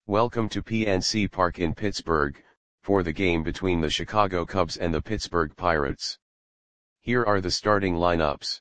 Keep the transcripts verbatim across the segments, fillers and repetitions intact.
Welcome to P N C Park in Pittsburgh, for the game between the Chicago Cubs and the Pittsburgh Pirates. Here are the starting lineups.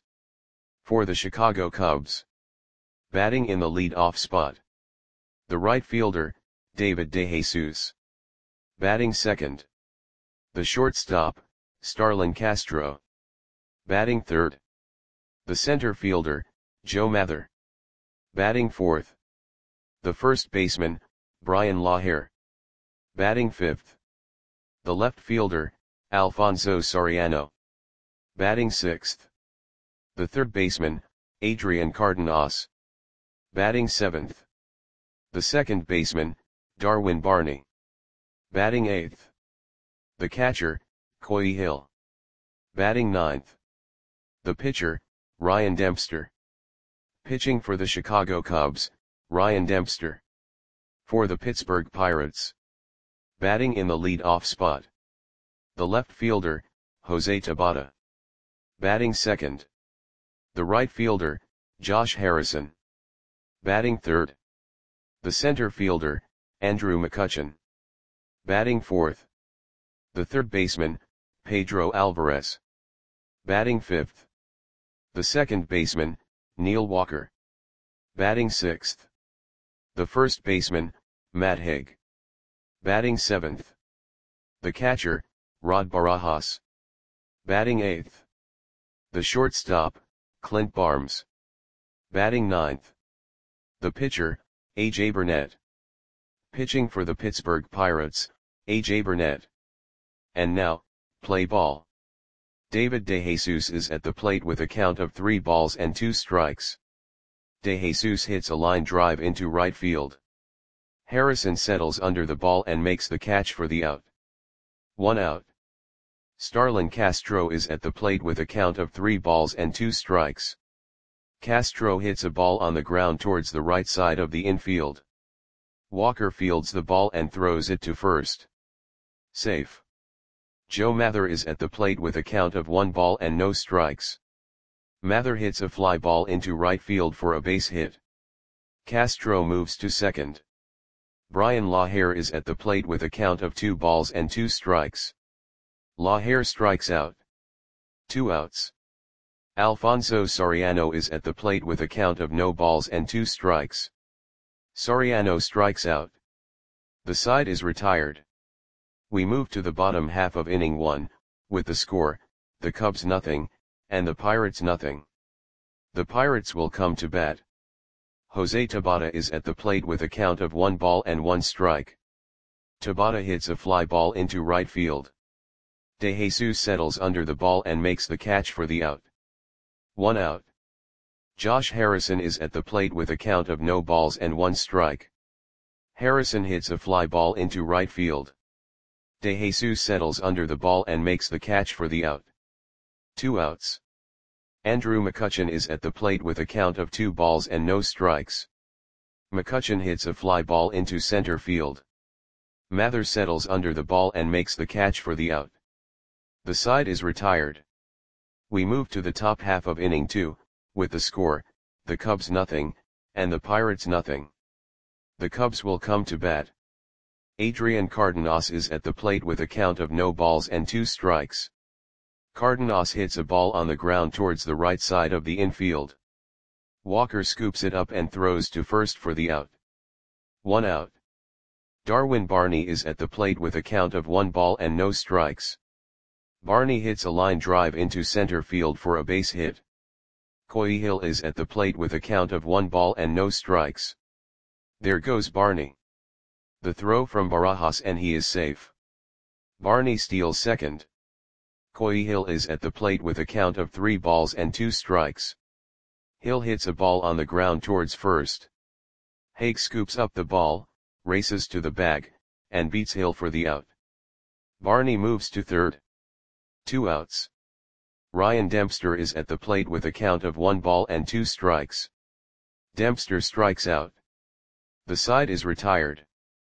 For the Chicago Cubs. Batting in the lead-off spot. The right fielder, David DeJesus. Batting second. The shortstop, Starlin Castro. Batting third. The center fielder, Joe Mather. Batting fourth. The first baseman, Brian Laher. Batting fifth. The left fielder, Alfonso Soriano. Batting sixth. The third baseman, Adrian Cardenas. Batting seventh. The second baseman, Darwin Barney. Batting eighth. The catcher, Coy Hill. Batting ninth. The pitcher, Ryan Dempster. Pitching for the Chicago Cubs, Ryan Dempster. For the Pittsburgh Pirates. Batting in the lead-off spot. The left fielder, Jose Tabata. Batting second. The right fielder, Josh Harrison. Batting third. The center fielder, Andrew McCutchen. Batting fourth. The third baseman, Pedro Alvarez. Batting fifth. The second baseman, Neil Walker. Batting sixth. The first baseman, Matt Haig. Batting seventh. The catcher, Rod Barajas. Batting eighth. The shortstop, Clint Barnes. Batting ninth. The pitcher, A J Burnett. Pitching for the Pittsburgh Pirates, A J Burnett. And now, play ball. David DeJesus is at the plate with a count of three balls and two strikes. DeJesus hits a line drive into right field. Harrison settles under the ball and makes the catch for the out. One out. Starlin Castro is at the plate with a count of three balls and two strikes. Castro hits a ball on the ground towards the right side of the infield. Walker fields the ball and throws it to first. Safe. Joe Mather is at the plate with a count of one ball and no strikes. Mather hits a fly ball into right field for a base hit. Castro moves to second. Brian Laher is at the plate with a count of two balls and two strikes. Laher strikes out. Two outs. Alfonso Soriano is at the plate with a count of no balls and two strikes. Soriano strikes out. The side is retired. We move to the bottom half of inning one, with the score, the Cubs nothing, and the Pirates nothing. The Pirates will come to bat. Jose Tabata is at the plate with a count of one ball and one strike. Tabata hits a fly ball into right field. DeJesus settles under the ball and makes the catch for the out. One out. Josh Harrison is at the plate with a count of no balls and one strike. Harrison hits a fly ball into right field. DeJesus settles under the ball and makes the catch for the out. Two outs. Andrew McCutchen is at the plate with a count of two balls and no strikes. McCutchen hits a fly ball into center field. Mather settles under the ball and makes the catch for the out. The side is retired. We move to the top half of inning two, with the score, the Cubs nothing, and the Pirates nothing. The Cubs will come to bat. Adrian Cardenas is at the plate with a count of no balls and two strikes. Cardenas hits a ball on the ground towards the right side of the infield. Walker scoops it up and throws to first for the out. One out. Darwin Barney is at the plate with a count of one ball and no strikes. Barney hits a line drive into center field for a base hit. Coy Hill is at the plate with a count of one ball and no strikes. There goes Barney. The throw from Barajas and he is safe. Barney steals second. Coy Hill is at the plate with a count of three balls and two strikes. Hill hits a ball on the ground towards first. Haig scoops up the ball, races to the bag, and beats Hill for the out. Barney moves to third. Two outs. Ryan Dempster is at the plate with a count of one ball and two strikes. Dempster strikes out. The side is retired.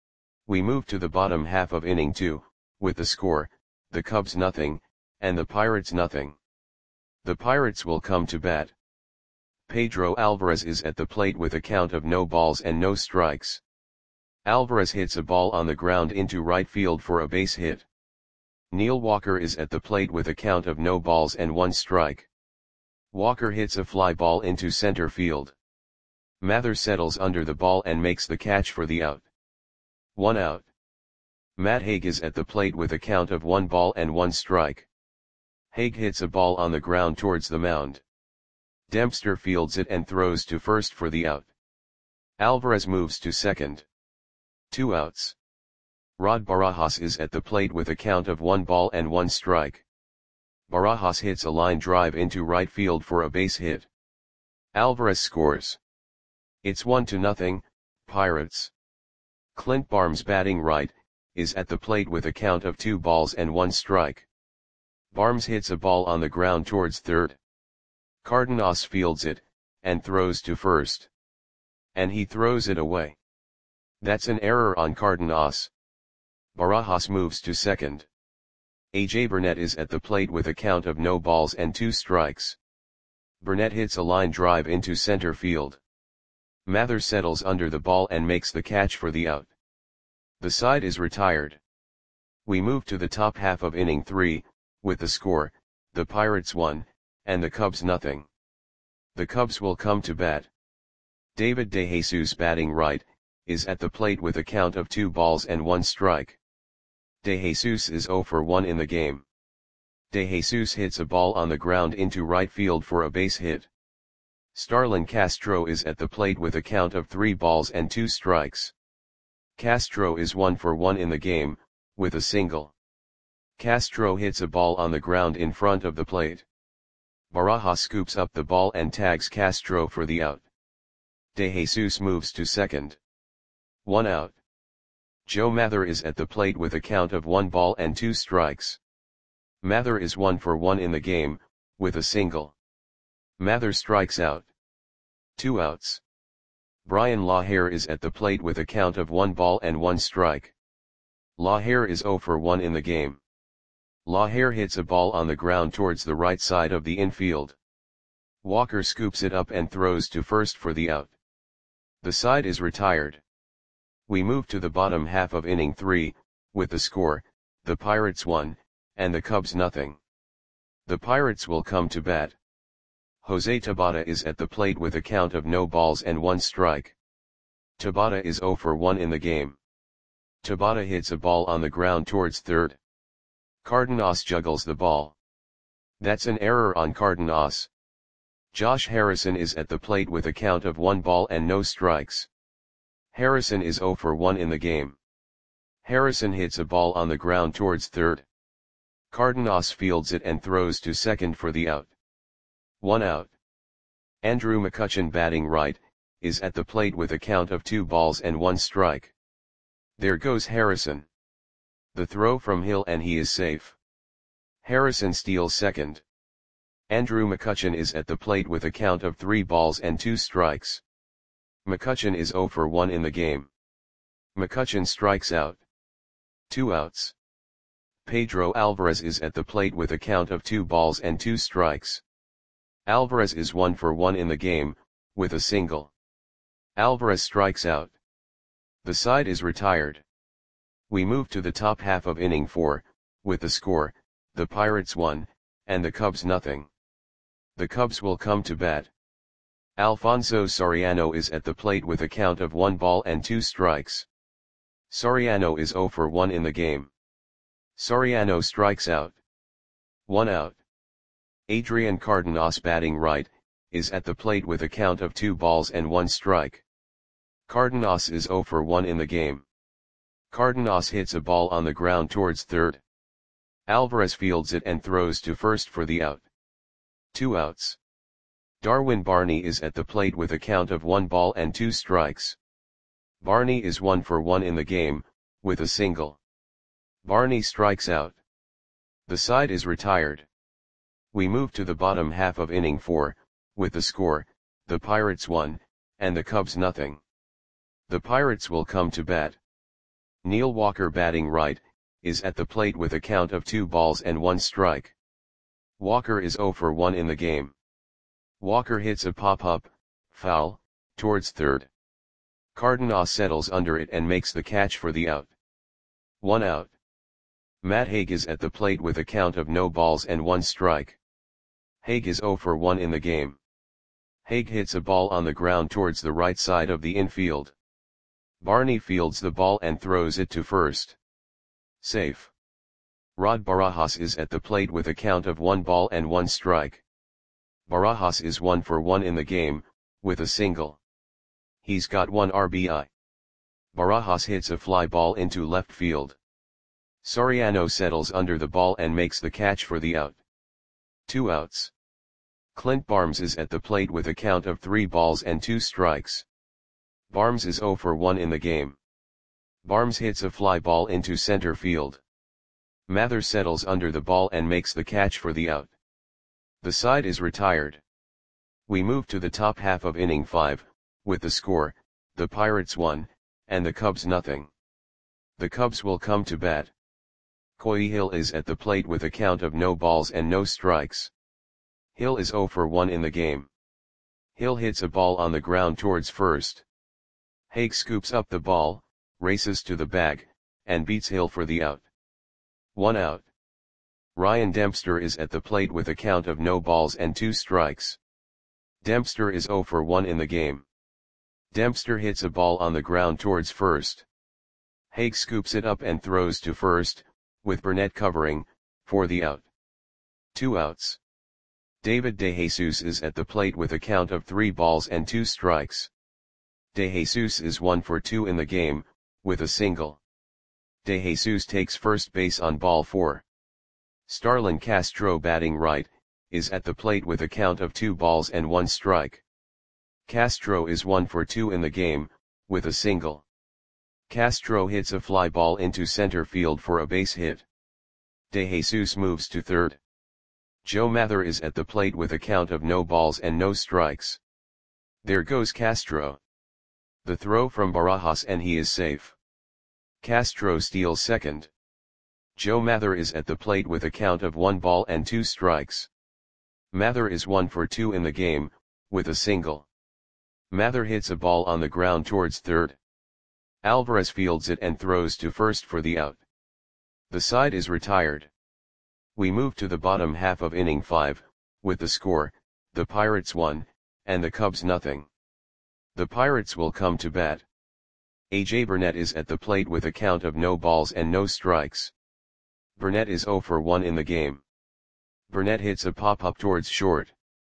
We move to the bottom half of inning two, with the score, the Cubs nothing, and the Pirates nothing. The Pirates will come to bat. Pedro Alvarez is at the plate with a count of no balls and no strikes. Alvarez hits a ball on the ground into right field for a base hit. Neil Walker is at the plate with a count of no balls and one strike. Walker hits a fly ball into center field. Mather settles under the ball and makes the catch for the out. One out. Matt Hague is at the plate with a count of one ball and one strike. Hague hits a ball on the ground towards the mound. Dempster fields it and throws to first for the out. Alvarez moves to second. Two outs. Rod Barajas is at the plate with a count of one ball and one strike. Barajas hits a line drive into right field for a base hit. Alvarez scores. It's one to nothing, Pirates. Clint Barnes, batting right, is at the plate with a count of two balls and one strike. Barnes hits a ball on the ground towards third. Cardenas fields it, and throws to first. And he throws it away. That's an error on Cardenas. Barajas moves to second. A J Burnett is at the plate with a count of no balls and two strikes. Burnett hits a line drive into center field. Mather settles under the ball and makes the catch for the out. The side is retired. We move to the top half of inning three, with the score, the Pirates one, and the Cubs nothing. The Cubs will come to bat. David DeJesus, batting right, is at the plate with a count of two balls and one strike. DeJesus is zero for one in the game. DeJesus hits a ball on the ground into right field for a base hit. Starlin Castro is at the plate with a count of three balls and two strikes. Castro is one for one in the game, with a single. Castro hits a ball on the ground in front of the plate. Barajas scoops up the ball and tags Castro for the out. DeJesus moves to second. One out. Joe Mather is at the plate with a count of one ball and two strikes. Mather is one for one in the game, with a single. Mather strikes out. Two outs. Brian Lahair is at the plate with a count of one ball and one strike. Lahair is zero for one in the game. Lahair hits a ball on the ground towards the right side of the infield. Walker scoops it up and throws to first for the out. The side is retired. We move to the bottom half of inning three, with the score, the Pirates one, and the Cubs nothing. The Pirates will come to bat. Jose Tabata is at the plate with a count of no balls and one strike. Tabata is zero for one in the game. Tabata hits a ball on the ground towards third. Cardenas juggles the ball. That's an error on Cardenas. Josh Harrison is at the plate with a count of one ball and no strikes. Harrison is zero for one in the game. Harrison hits a ball on the ground towards third. Cardenas fields it and throws to second for the out. One out. Andrew McCutchen, batting right, is at the plate with a count of two balls and one strike. There goes Harrison. The throw from Hill and he is safe. Harrison steals second. Andrew McCutchen is at the plate with a count of three balls and two strikes. McCutchen is zero for one in the game. McCutchen strikes out. Two outs. Pedro Alvarez is at the plate with a count of two balls and two strikes. Alvarez is one for one in the game, with a single. Alvarez strikes out. The side is retired. We move to the top half of inning four, with the score, the Pirates one, and the Cubs nothing. The Cubs will come to bat. Alfonso Soriano is at the plate with a count of one ball and two strikes. Soriano is zero for one in the game. Soriano strikes out. One out. Adrian Cardenas, batting right, is at the plate with a count of two balls and one strike. Cardenas is zero for one in the game. Cardenas hits a ball on the ground towards third. Alvarez fields it and throws to first for the out. Two outs. Darwin Barney is at the plate with a count of one ball and two strikes. Barney is one for one in the game, with a single. Barney strikes out. The side is retired. We move to the bottom half of inning four, with the score, the Pirates one, and the Cubs nothing. The Pirates will come to bat. Neil Walker, batting right, is at the plate with a count of two balls and one strike. Walker is zero for one in the game. Walker hits a pop-up, foul, towards third. Cardenas settles under it and makes the catch for the out. One out. Matt Haig is at the plate with a count of no balls and one strike. Haig is zero for one in the game. Haig hits a ball on the ground towards the right side of the infield. Barney fields the ball and throws it to first. Safe. Rod Barajas is at the plate with a count of one ball and one strike. Barajas is one for one in the game, with a single. He's got one R B I. Barajas hits a fly ball into left field. Soriano settles under the ball and makes the catch for the out. Two outs. Clint Barnes is at the plate with a count of three balls and two strikes. Barnes is zero for one in the game. Barnes hits a fly ball into center field. Mather settles under the ball and makes the catch for the out. The side is retired. We move to the top half of inning five, with the score, the Pirates one, and the Cubs nothing. The Cubs will come to bat. Coy Hill is at the plate with a count of no balls and no strikes. Hill is zero for one in the game. Hill hits a ball on the ground towards first. Haig scoops up the ball, races to the bag, and beats Hill for the out. One out. Ryan Dempster is at the plate with a count of no balls and two strikes. Dempster is zero for one in the game. Dempster hits a ball on the ground towards first. Haig scoops it up and throws to first, with Burnett covering, for the out. Two outs. David DeJesus is at the plate with a count of three balls and two strikes. DeJesus is one for two in the game, with a single. DeJesus takes first base on ball four. Starlin Castro, batting right, is at the plate with a count of two balls and one strike. Castro is one for two in the game, with a single. Castro hits a fly ball into center field for a base hit. DeJesus moves to third. Joe Mather is at the plate with a count of no balls and no strikes. There goes Castro. The throw from Barajas and he is safe. Castro steals second. Joe Mather is at the plate with a count of one ball and two strikes. Mather is one for two in the game, with a single. Mather hits a ball on the ground towards third. Alvarez fields it and throws to first for the out. The side is retired. We move to the bottom half of inning five, with the score, the Pirates one, and the Cubs nothing. The Pirates will come to bat. A J Burnett is at the plate with a count of no balls and no strikes. Burnett is zero for one in the game. Burnett hits a pop-up towards short.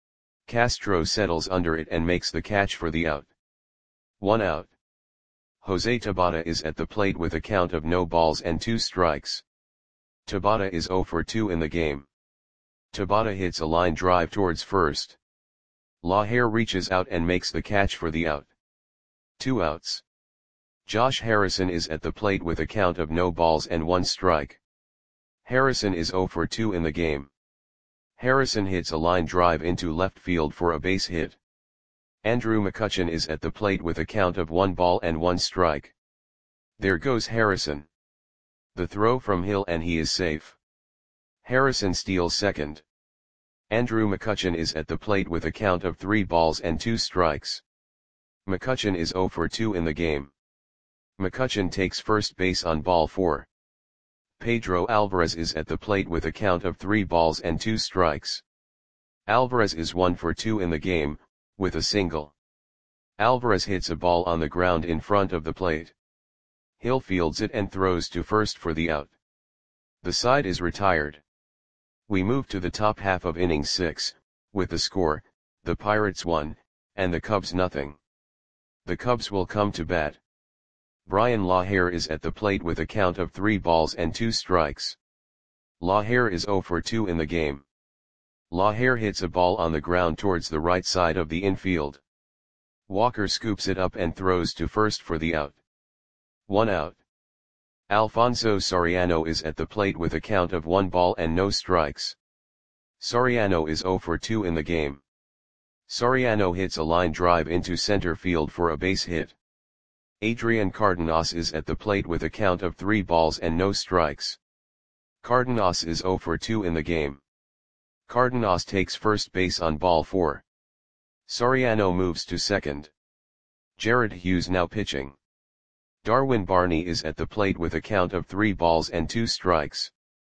Castro settles under it and makes the catch for the out. One out. Jose Tabata is at the plate with a count of no balls and two strikes. Tabata is zero for two in the game. Tabata hits a line drive towards first. Laher reaches out and makes the catch for the out. Two outs. Josh Harrison is at the plate with a count of no balls and one strike. Harrison is zero for two in the game. Harrison hits a line drive into left field for a base hit. Andrew McCutchen is at the plate with a count of one ball and one strike. There goes Harrison. The throw from Hill and he is safe. Harrison steals second. Andrew McCutchen is at the plate with a count of three balls and two strikes. McCutchen is zero for two in the game. McCutchen takes first base on ball four. Pedro Alvarez is at the plate with a count of three balls and two strikes. Alvarez is one for two in the game, with a single. Alvarez hits a ball on the ground in front of the plate. Hill fields it and throws to first for the out. The side is retired. We move to the top half of inning six, with the score, the Pirates one, and the Cubs nothing. The Cubs will come to bat. Brian Laher is at the plate with a count of three balls and two strikes. Laher is zero for two in the game. Laher hits a ball on the ground towards the right side of the infield. Walker scoops it up and throws to first for the out. One out. Alfonso Soriano is at the plate with a count of one ball and no strikes. Soriano is zero for two in the game. Soriano hits a line drive into center field for a base hit. Adrian Cardenas is at the plate with a count of three balls and no strikes. Cardenas is zero for two in the game. Cardenas takes first base on ball four. Soriano moves to second. Jared Hughes now pitching. Darwin Barney is at the plate with a count of three balls and two strikes.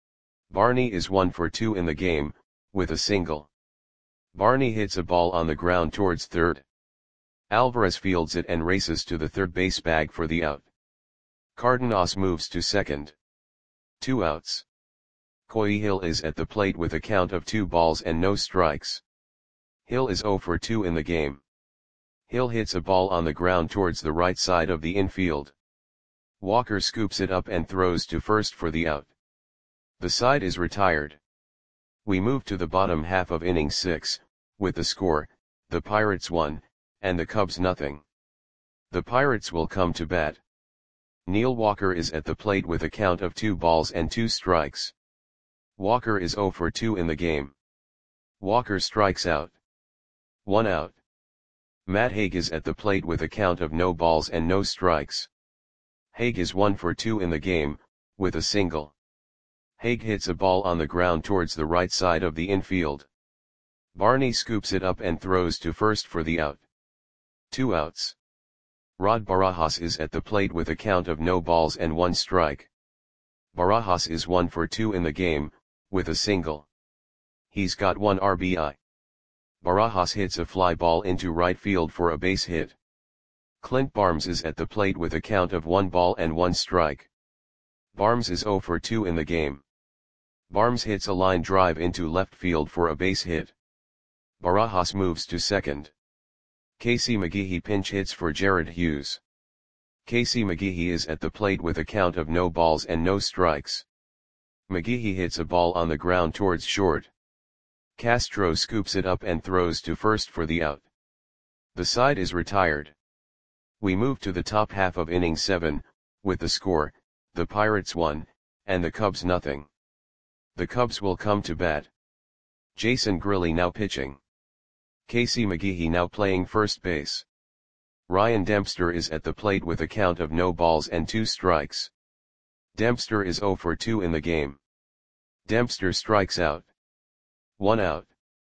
Barney is one for two in the game, with a single. Barney hits a ball on the ground towards third. Alvarez fields it and races to the third base bag for the out. Cardenas moves to second. Two outs. Coy Hill is at the plate with a count of two balls and no strikes. Hill is zero for two in the game. Hill hits a ball on the ground towards the right side of the infield. Walker scoops it up and throws to first for the out. The side is retired. We move to the bottom half of inning six, with the score, the Pirates one, and the Cubs nothing. The Pirates will come to bat. Neil Walker is at the plate with a count of two balls and two strikes. Walker is zero for two in the game. Walker strikes out. One out. Matt Hague is at the plate with a count of no balls and no strikes. Hague is one for two in the game, with a single. Hague hits a ball on the ground towards the right side of the infield. Barney scoops it up and throws to first for the out. Two outs. Rod Barajas is at the plate with a count of no balls and one strike. Barajas is one for two in the game, with a single. He's got one R B I. Barajas hits a fly ball into right field for a base hit. Clint Barnes is at the plate with a count of one ball and one strike. Barnes is zero for two in the game. Barnes hits a line drive into left field for a base hit. Barajas moves to second. Casey McGehee pinch hits for Jared Hughes. Casey McGehee is at the plate with a count of no balls and no strikes. McGehee hits a ball on the ground towards short. Castro scoops it up and throws to first for the out. The side is retired. We move to the top half of inning seven, with the score, the Pirates one, and the Cubs nothing. The Cubs will come to bat. Jason Grilli now pitching. Casey McGehee now playing first base. Ryan Dempster is at the plate with a count of no balls and two strikes. Dempster is zero for two in the game. Dempster strikes out. One out.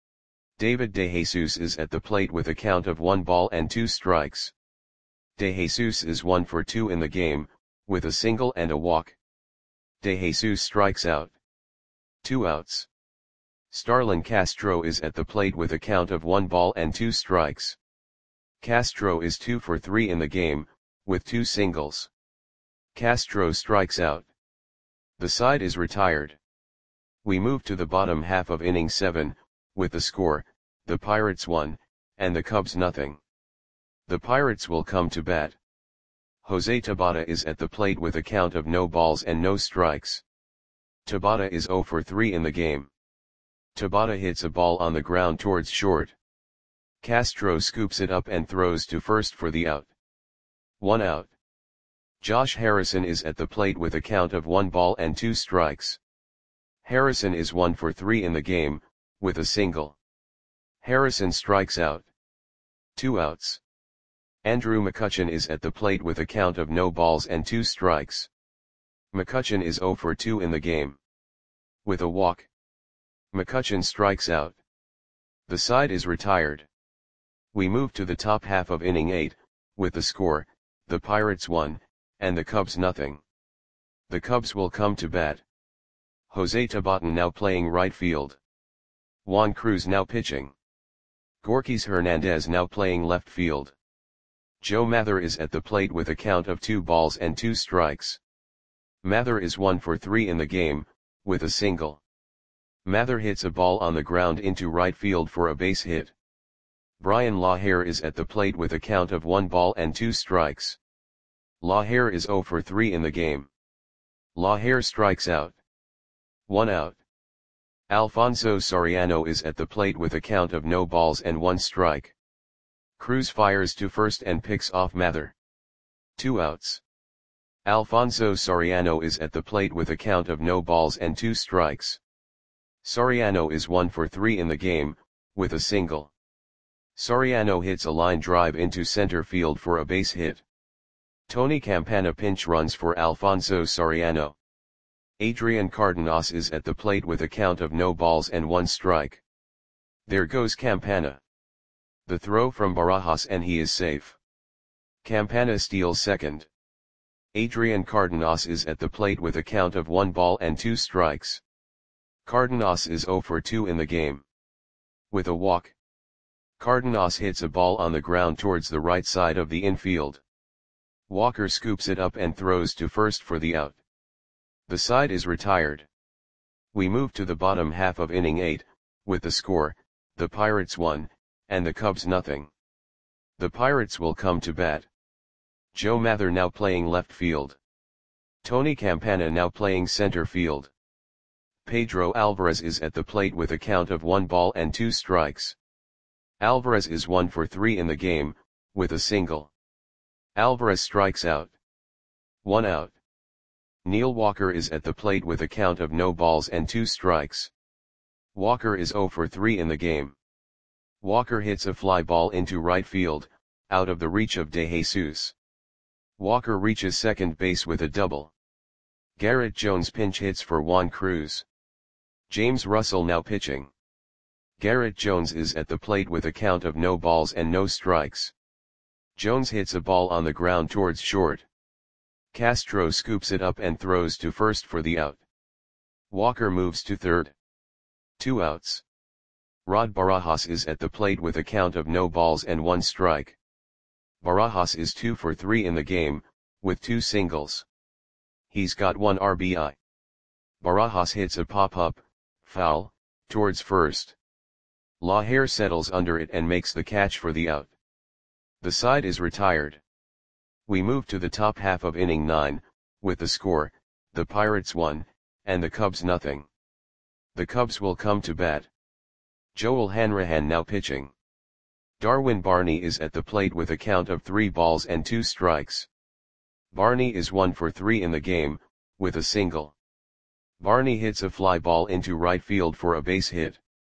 David DeJesus is at the plate with a count of one ball and two strikes. DeJesus is one for two in the game, with a single and a walk. DeJesus strikes out. Two outs. Starlin Castro is at the plate with a count of one ball and two strikes. Castro is two for three in the game, with two singles. Castro strikes out. The side is retired. We move to the bottom half of inning seven, with the score, the Pirates one, and the Cubs nothing. The Pirates will come to bat. Jose Tabata is at the plate with a count of no balls and no strikes. Tabata is zero for three in the game. Tabata hits a ball on the ground towards short. Castro scoops it up and throws to first for the out. One out. Josh Harrison is at the plate with a count of one ball and two strikes. Harrison is one for three in the game, with a single. Harrison strikes out. Two outs. Andrew McCutchen is at the plate with a count of no balls and two strikes. McCutchen is zero for two in the game. With a walk. McCutchen strikes out. The side is retired. We move to the top half of inning eight, with the score, the Pirates one, and the Cubs nothing. The Cubs will come to bat. Jose Tabata now playing right field. Juan Cruz now pitching. Gorkys Hernandez now playing left field. Joe Mather is at the plate with a count of two balls and two strikes. Mather is one for three in the game, with a single. Mather hits a ball on the ground into right field for a base hit. Brian Lahair is at the plate with a count of one ball and two strikes. Lahair is zero for three in the game. Lahair strikes out. One out. Alfonso Soriano is at the plate with a count of no balls and one strike. Cruz fires to first and picks off Mather. Two outs. Alfonso Soriano is at the plate with a count of no balls and two strikes. Soriano is one for three in the game, with a single. Soriano hits a line drive into center field for a base hit. Tony Campana pinch runs for Alfonso Soriano. Adrian Cardenas is at the plate with a count of no balls and one strike. There goes Campana. The throw from Barajas and he is safe. Campana steals second. Adrian Cardenas is at the plate with a count of one ball and two strikes. Cardenas is zero for two in the game. With a walk, Cardenas hits a ball on the ground towards the right side of the infield. Walker scoops it up and throws to first for the out. The side is retired. We move to the bottom half of inning eight, with the score, the Pirates one, and the Cubs nothing. The Pirates will come to bat. Joe Mather now playing left field. Tony Campana now playing center field. Pedro Alvarez is at the plate with a count of one ball and two strikes. Alvarez is one for three in the game, with a single. Alvarez strikes out. One out. Neil Walker is at the plate with a count of no balls and two strikes. Walker is zero for three in the game. Walker hits a fly ball into right field, out of the reach of De Jesus. Walker reaches second base with a double. Garrett Jones pinch hits for Juan Cruz. James Russell now pitching. Garrett Jones is at the plate with a count of no balls and no strikes. Jones hits a ball on the ground towards short. Castro scoops it up and throws to first for the out. Walker moves to third. Two outs. Rod Barajas is at the plate with a count of no balls and one strike. Barajas is two for three in the game, with two singles. He's got one R B I. Barajas hits a pop-up, foul, towards first. Laher settles under it and makes the catch for the out. The side is retired. We move to the top half of inning nine, with the score, the Pirates one, and the Cubs nothing. The Cubs will come to bat. Joel Hanrahan now pitching. Darwin Barney is at the plate with a count of three balls and two strikes. Barney is one for three in the game, with a single. Barney hits a fly ball into right field for a base hit.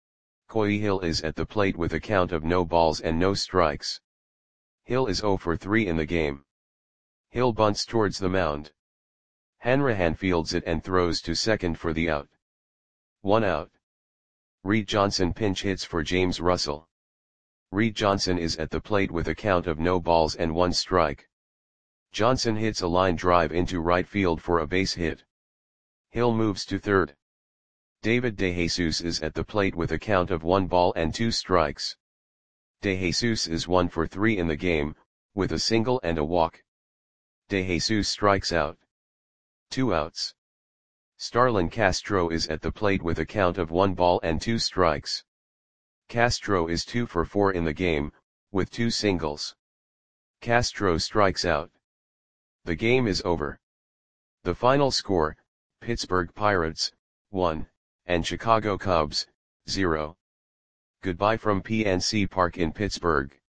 Coy Hill is at the plate with a count of no balls and no strikes. Hill is zero for three in the game. Hill bunts towards the mound. Hanrahan fields it and throws to second for the out. One out. Reed Johnson pinch hits for James Russell. Reed Johnson is at the plate with a count of no balls and one strike. Johnson hits a line drive into right field for a base hit. Hill moves to third. David De Jesus is at the plate with a count of one ball and two strikes. De Jesus is one for three in the game, with a single and a walk. De Jesus strikes out. Two outs. Starlin Castro is at the plate with a count of one ball and two strikes. Castro is two for four in the game, with two singles. Castro strikes out. The game is over. The final score, Pittsburgh Pirates, one, and Chicago Cubs, zero. Goodbye from P N C Park in Pittsburgh.